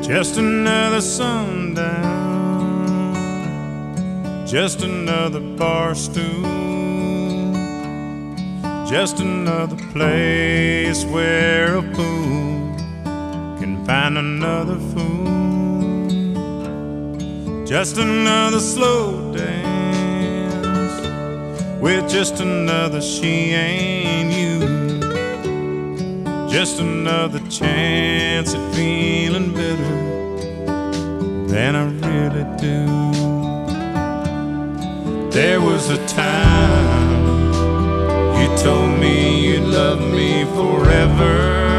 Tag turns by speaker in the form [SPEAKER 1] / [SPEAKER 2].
[SPEAKER 1] Just another sundown, just another bar stool, just another place where a fool can find another fool. Just another slow dance with just another she ain't you. Just another chance at feeling better than I really do. There was a time you told me you'd love me forever.